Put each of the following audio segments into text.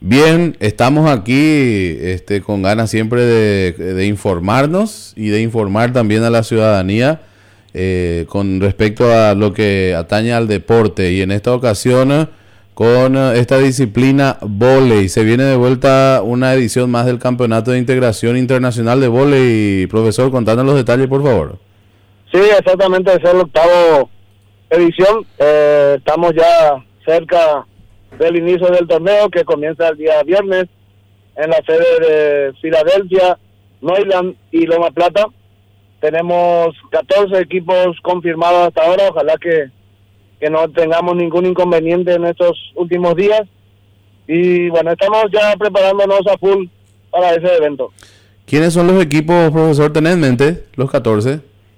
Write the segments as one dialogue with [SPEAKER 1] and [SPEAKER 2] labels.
[SPEAKER 1] Bien, estamos aquí con ganas siempre de informarnos y de informar también a la ciudadanía con respecto a lo que atañe al deporte. Y en esta ocasión, con esta disciplina vóley, se viene de vuelta una edición más del Campeonato de Integración Internacional de Vóley. Profesor, contanos los detalles, por favor.
[SPEAKER 2] Sí, exactamente, es la octava edición. Estamos ya cerca del inicio del torneo, que comienza el día viernes en la sede de Filadelfia, Neuland y Loma Plata. Tenemos 14 equipos confirmados hasta ahora. Ojalá que no tengamos ningún inconveniente en estos últimos días. Y bueno, estamos ya preparándonos a full para ese evento.
[SPEAKER 1] ¿Quiénes son los equipos, profesor? ¿Tenés en mente los 14?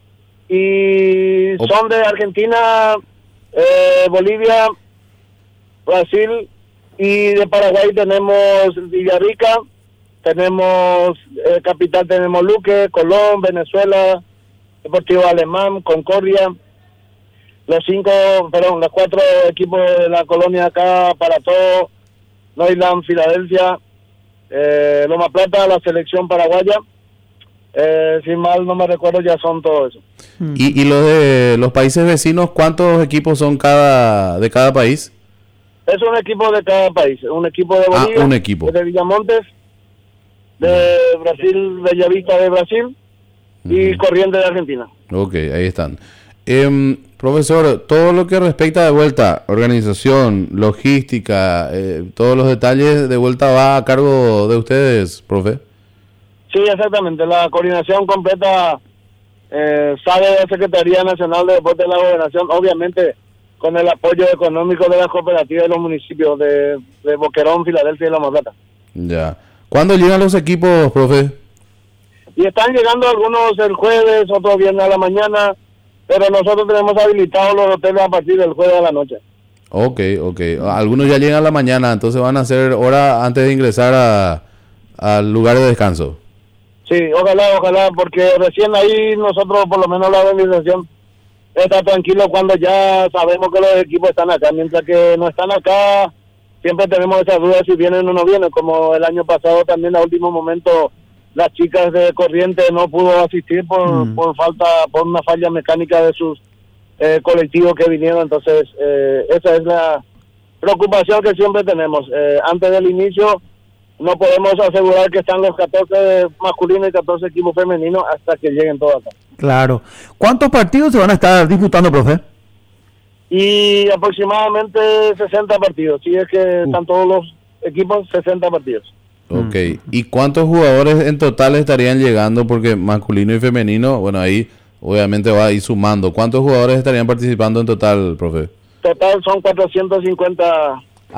[SPEAKER 2] Y son de Argentina, Bolivia, Brasil, y de Paraguay tenemos Villarrica, tenemos Capital, tenemos Luque, Colón, Venezuela, Deportivo Alemán, Concordia. Los 4 equipos de la colonia acá, para todo, Neuland, Filadelfia, Loma Plata, la selección paraguaya. Si mal no me recuerdo, ya son todo eso.
[SPEAKER 1] ¿Y los de los países vecinos, cuántos equos son de cada país?
[SPEAKER 2] Es un equipo de cada país. Un equipo de Bolivia,
[SPEAKER 1] un equipo
[SPEAKER 2] de Villamontes, de Brasil, Bellavista de Brasil, y Corrientes de Argentina.
[SPEAKER 1] Ok, ahí están. Profesor, todo lo que respecta de vuelta, organización, logística, todos los detalles de vuelta va a cargo de ustedes, profe.
[SPEAKER 2] Sí, exactamente. La coordinación completa sale de la Secretaría Nacional de Deportes de la Gobernación, obviamente con el apoyo económico de las cooperativas de los municipios de Boquerón, Filadelfia y Loma Plata.
[SPEAKER 1] Ya. ¿Cuándo llegan los equipos, profe?
[SPEAKER 2] Y están llegando algunos el jueves, otros viernes a la mañana, pero nosotros tenemos habilitados los hoteles a partir del jueves a la noche.
[SPEAKER 1] Ok. Algunos ya llegan a la mañana, entonces van a hacer hora antes de ingresar al lugar de descanso.
[SPEAKER 2] Sí, ojalá, porque recién ahí nosotros, por lo menos la organización, está tranquilo cuando ya sabemos que los equipos están acá. Mientras que no están acá, siempre tenemos esas dudas si vienen o no vienen, como el año pasado también a último momento las chicas de Corrientes no pudo asistir por una falla mecánica de sus colectivos que vinieron. Entonces esa es la preocupación que siempre tenemos. Antes del inicio no podemos asegurar que están los 14 masculinos y 14 equipos femeninos hasta que lleguen todos acá.
[SPEAKER 3] Claro. ¿Cuántos partidos se van a estar disputando, profe?
[SPEAKER 2] Y aproximadamente 60 partidos. Si es que están todos los equipos, 60 partidos.
[SPEAKER 1] Ok. ¿Y cuántos jugadores en total estarían llegando? Porque masculino y femenino, bueno, ahí obviamente va a ir sumando. ¿Cuántos jugadores estarían participando en total, profe?
[SPEAKER 2] Total son 450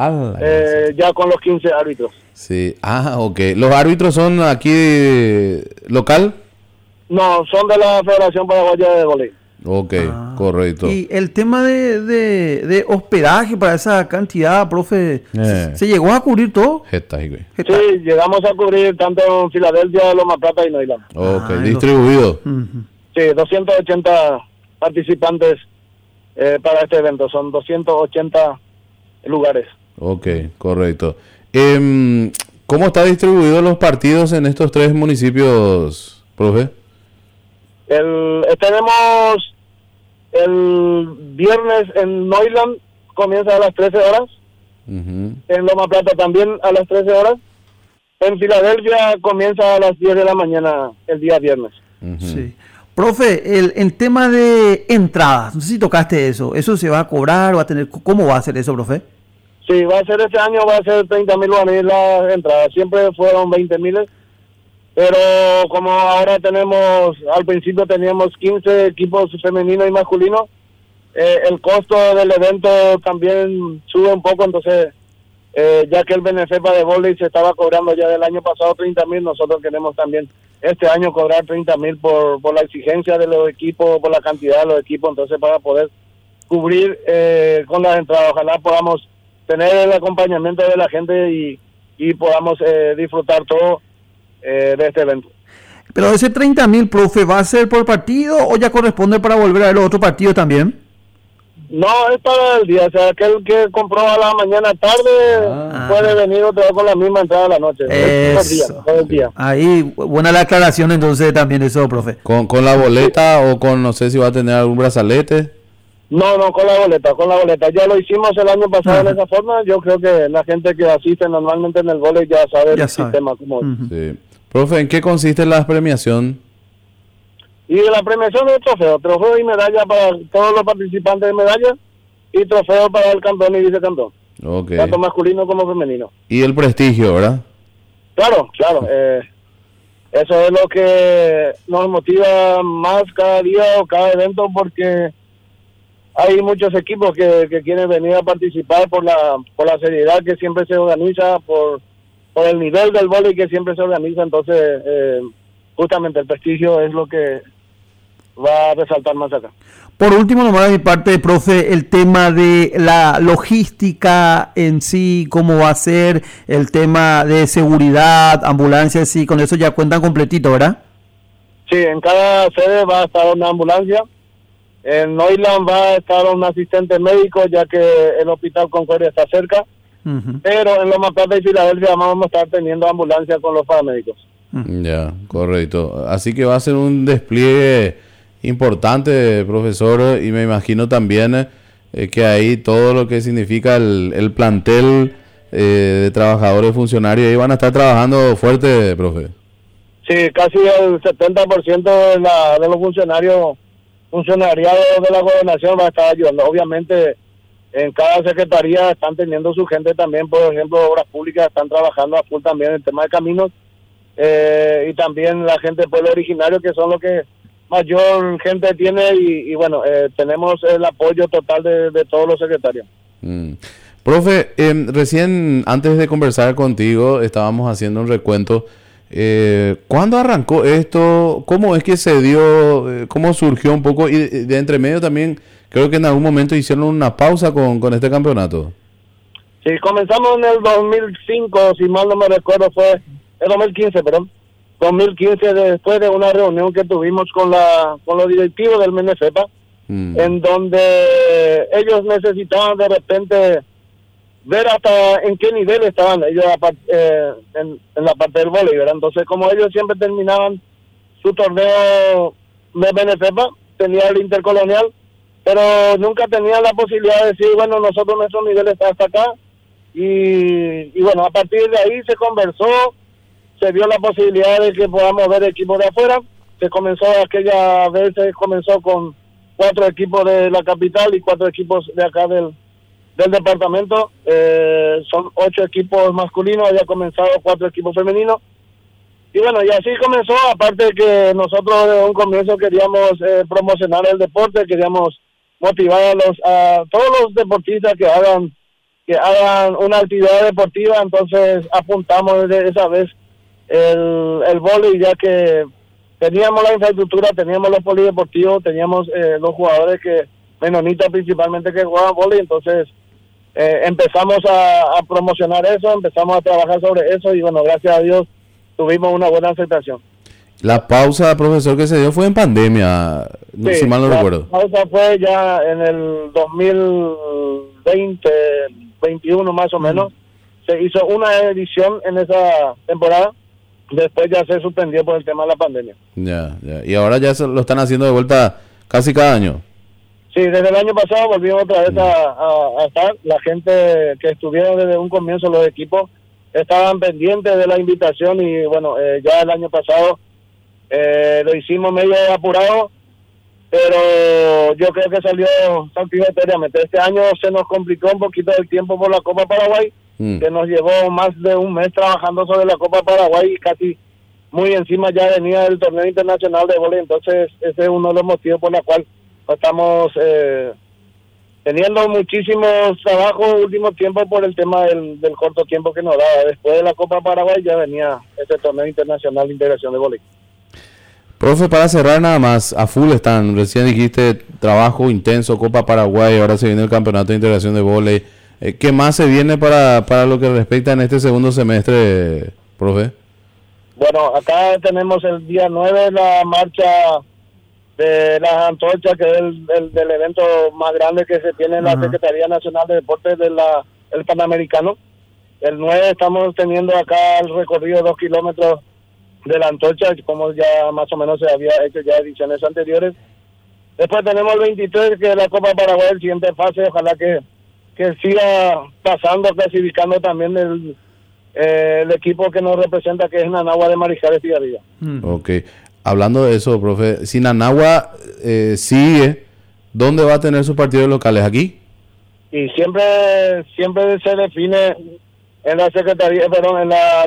[SPEAKER 2] ya con los 15 árbitros.
[SPEAKER 1] Sí. Ok. ¿Los árbitros son aquí local?
[SPEAKER 2] No, son de la Federación Paraguaya de Voleibol.
[SPEAKER 1] Ok, correcto.
[SPEAKER 3] Y el tema de hospedaje para esa cantidad, profe, ¿se llegó a cubrir todo?
[SPEAKER 2] Sí, llegamos a cubrir tanto en Filadelfia, Loma Plata y Neuland.
[SPEAKER 1] Ok, distribuido.
[SPEAKER 2] Sí, 280 participantes para este evento, son 280 lugares.
[SPEAKER 1] Ok, correcto. ¿Cómo está distribuidos los partidos en estos 3 municipios, profe?
[SPEAKER 2] Tenemos el viernes en Neuland, comienza a las 13 horas. En Loma Plata también a las 13 horas. En Filadelfia comienza a las 10 de la mañana el día viernes.
[SPEAKER 3] Sí. Profe, el tema de entradas, no sé si tocaste eso. ¿Eso se va a cobrar o va a tener? ¿Cómo va a ser eso, profe?
[SPEAKER 2] Sí, va a ser este año, va a ser 30,000 guaraníes las entradas. Siempre fueron 20,000. Pero como ahora al principio teníamos 15 equipos femeninos y masculinos, el costo del evento también sube un poco. Entonces, ya que el BNFEPA de vóley se estaba cobrando ya del año pasado 30,000, nosotros queremos también este año cobrar 30,000 por la exigencia de los equipos, por la cantidad de los equipos. Entonces, para poder cubrir con las entradas, ojalá podamos tener el acompañamiento de la gente y podamos disfrutar todo de este evento.
[SPEAKER 3] Pero ese 30,000, profe, ¿va a ser por partido o ya corresponde para volver a ver los otros partidos también?
[SPEAKER 2] No, es para el día, o sea, aquel que compró a la mañana tarde puede venir otra vez con la misma entrada a la noche.
[SPEAKER 3] Eso.
[SPEAKER 2] Todo el día.
[SPEAKER 3] Ahí, buena la aclaración entonces también eso, profe.
[SPEAKER 1] ¿Con la boleta o con, no sé si va a tener algún brazalete?
[SPEAKER 2] No, con la boleta. Ya lo hicimos el año pasado de esa forma. Yo creo que la gente que asiste normalmente en el vóley ya sabe el sistema como es.
[SPEAKER 1] Sí. Profe, ¿en qué consiste la premiación?
[SPEAKER 2] Y la premiación es trofeo y medalla para todos los participantes de medalla y trofeo para el campeón y vicecampeón, tanto masculino como femenino.
[SPEAKER 1] Y el prestigio, ¿verdad?
[SPEAKER 2] Claro, eso es lo que nos motiva más cada día o cada evento, porque hay muchos equipos que quieren venir a participar por la seriedad que siempre se organiza, por el nivel del vóley que siempre se organiza. Entonces justamente el prestigio es lo que va a resaltar más acá.
[SPEAKER 3] Por último, nomás de mi parte, profe, el tema de la logística en sí, cómo va a ser, el tema de seguridad, ambulancias, sí, con eso ya cuentan completito, ¿verdad?
[SPEAKER 2] Sí, en cada sede va a estar una ambulancia. En Neuland va a estar un asistente médico, ya que el Hospital Concordia está cerca. Pero en Loma Plata y Filadelfia vamos a estar teniendo ambulancia con los paramédicos.
[SPEAKER 1] Ya, correcto. Así que va a ser un despliegue importante, profesor, y me imagino también que ahí todo lo que significa el plantel de trabajadores funcionarios, ahí van a estar trabajando fuerte, profe.
[SPEAKER 2] Sí, casi el 70% de los funcionariados de la gobernación va a estar ayudando. Obviamente en cada secretaría están teniendo su gente también, por ejemplo, Obras Públicas están trabajando a full también en el tema de caminos, y también la gente del pueblo originario, que son los que mayor gente tiene, y bueno, tenemos el apoyo total de todos los secretarios.
[SPEAKER 1] Profe, recién antes de conversar contigo estábamos haciendo un recuento. ¿Cuándo arrancó esto? ¿Cómo es que se dio? ¿Cómo surgió un poco? Y de entre medio también creo que en algún momento hicieron una pausa con este campeonato.
[SPEAKER 2] Sí, comenzamos en el 2005, si mal no me recuerdo, fue el 2015, perdón. 2015, después de una reunión que tuvimos con los directivos del MNFEPA, en donde ellos necesitaban de repente ver hasta en qué nivel estaban ellos en la parte del vóley, ¿verdad? Entonces, como ellos siempre terminaban su torneo de MNFEPA, tenía el intercolonial, pero nunca tenían la posibilidad de decir, bueno, nosotros nuestro nivel está hasta acá, y bueno, a partir de ahí se conversó, se dio la posibilidad de que podamos ver equipos de afuera. Se comenzó aquella vez, con 4 equipos de la capital y 4 equipos de acá del departamento. Son 8 equipos masculinos, había comenzado 4 equipos femeninos. Y bueno, y así comenzó, aparte de que nosotros desde un comienzo queríamos promocionar el deporte, queríamos motivar a todos los deportistas que hagan una actividad deportiva. Entonces apuntamos desde esa vez el vóley, ya que teníamos la infraestructura, teníamos los polideportivos, teníamos los jugadores menonitas principalmente, que jugaban vóley. Entonces empezamos a promocionar eso, empezamos a trabajar sobre eso, y bueno, gracias a Dios tuvimos una buena aceptación.
[SPEAKER 1] La pausa, profesor, que se dio fue en pandemia,
[SPEAKER 2] sí,
[SPEAKER 1] si mal no recuerdo.
[SPEAKER 2] La pausa fue ya en el 2020, 21 más o menos. Se hizo una edición en esa temporada. Después ya se suspendió por el tema de la pandemia.
[SPEAKER 1] Ya. Y ahora ya lo están haciendo de vuelta casi cada año.
[SPEAKER 2] Sí, desde el año pasado volvimos otra vez a estar. La gente que estuvieron desde un comienzo, los equipos, estaban pendientes de la invitación, y bueno, ya el año pasado lo hicimos medio apurado, pero yo creo que salió satisfactoriamente. Este año se nos complicó un poquito el tiempo por la Copa Paraguay, que nos llevó más de un mes trabajando sobre la Copa Paraguay, y casi muy encima ya venía el torneo internacional de vóley. Entonces ese es uno de los motivos por los cuales estamos teniendo muchísimos trabajos último tiempo por el tema del corto tiempo que nos daba. Después de la Copa Paraguay ya venía este torneo internacional de integración de vóley.
[SPEAKER 1] Profe, para cerrar nada más, a full están, recién dijiste trabajo intenso, Copa Paraguay, ahora se viene el Campeonato de Integración de Vóley. ¿Qué más se viene para lo que respecta en este segundo semestre, profe?
[SPEAKER 2] Bueno, acá tenemos el día 9 la marcha de las antorchas, que es del evento más grande que se tiene en la Secretaría Nacional de Deportes del Panamericano. El 9 estamos teniendo acá el recorrido 2 kilómetros de la antorcha, como ya más o menos se había hecho ya ediciones anteriores. Después tenemos el 23, que es la Copa Paraguay, el siguiente fase. Ojalá que siga pasando, clasificando también el equipo que nos representa, que es Nanagua de Mariscal Estigarribia.
[SPEAKER 1] Ok. Hablando de eso, profe, si Nanagua sigue, ¿dónde va a tener sus partidos locales? ¿Aquí?
[SPEAKER 2] Y siempre se define en la Secretaría, perdón, en la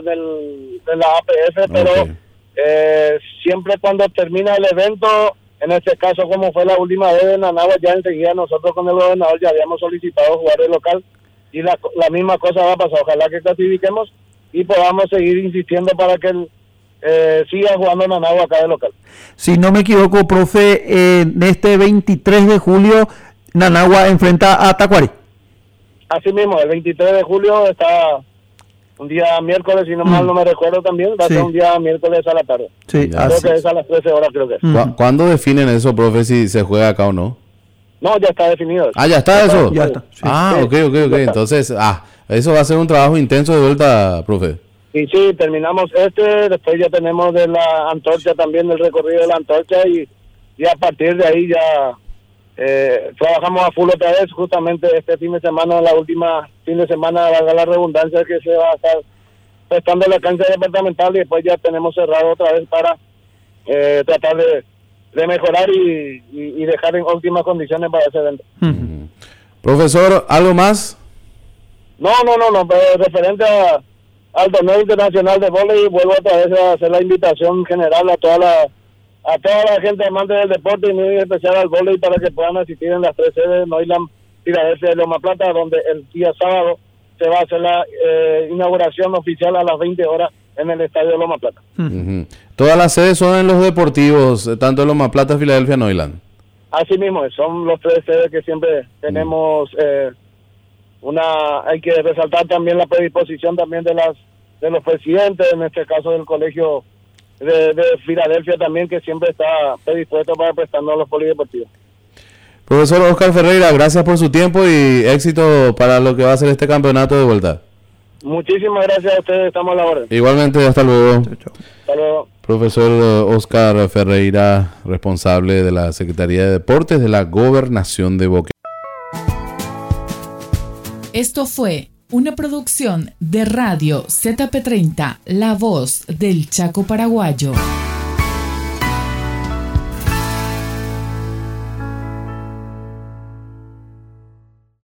[SPEAKER 2] APF, pero siempre cuando termina el evento, en este caso como fue la última vez en Nanagua, ya enseguida nosotros con el gobernador ya habíamos solicitado jugar el local, y la misma cosa va a pasar. Ojalá que clasifiquemos y podamos seguir insistiendo para que siga jugando Nanagua acá de local.
[SPEAKER 3] Si no me equivoco, profe, en este 23 de julio Nanagua enfrenta a Tacuary.
[SPEAKER 2] Así mismo, el 23 de julio está un día miércoles, si no mal no me recuerdo también, va a ser un día miércoles a la tarde.
[SPEAKER 3] Sí,
[SPEAKER 2] creo que es a las 13 horas, creo que es.
[SPEAKER 1] ¿Cuándo definen eso, profe, si se juega acá o no?
[SPEAKER 2] No, ya está definido.
[SPEAKER 1] Ah, ¿ya está eso?
[SPEAKER 3] Ya está. Sí.
[SPEAKER 1] Ok. Entonces, eso va a ser un trabajo intenso de vuelta, profe.
[SPEAKER 2] Y sí, terminamos después ya tenemos de la antorcha también, el recorrido de la antorcha, y a partir de ahí ya trabajamos a full otra vez. Justamente este fin de semana, la última fin de semana, valga la redundancia, que se va a estar prestando la cancha departamental, y después ya tenemos cerrado otra vez para tratar de mejorar y dejar en óptimas condiciones para ese evento.
[SPEAKER 1] Profesor, ¿algo más?
[SPEAKER 2] No, pero referente al torneo internacional de vóley, vuelvo otra vez a hacer la invitación general a toda la gente amante del deporte, y muy especial al vóley, para que puedan asistir en las 3 sedes, Neuland, Filadelfia y Loma Plata, donde el día sábado se va a hacer la inauguración oficial a las 20 horas en el estadio de Loma Plata.
[SPEAKER 1] Todas las sedes son en los deportivos, tanto Loma Plata, Filadelfia, Neuland.
[SPEAKER 2] Así mismo, son los 3 sedes que siempre tenemos. Hay que resaltar también la predisposición también de los presidentes, en este caso del colegio de Filadelfia también, que siempre está predispuesto para prestarnos los polideportivos.
[SPEAKER 1] Profesor Oscar Ferreira, gracias por su tiempo y éxito para lo que va a ser este campeonato de vuelta.
[SPEAKER 2] Muchísimas gracias a ustedes, estamos a la orden.
[SPEAKER 1] Igualmente, hasta luego.
[SPEAKER 2] Hasta luego.
[SPEAKER 1] Profesor Oscar Ferreira, responsable de la Secretaría de Deportes de la Gobernación de Boquerón.
[SPEAKER 4] Esto fue una producción de Radio ZP30, La Voz del Chaco Paraguayo.